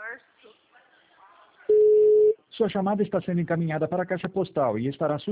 Sua chamada está sendo encaminhada para a caixa postal e estará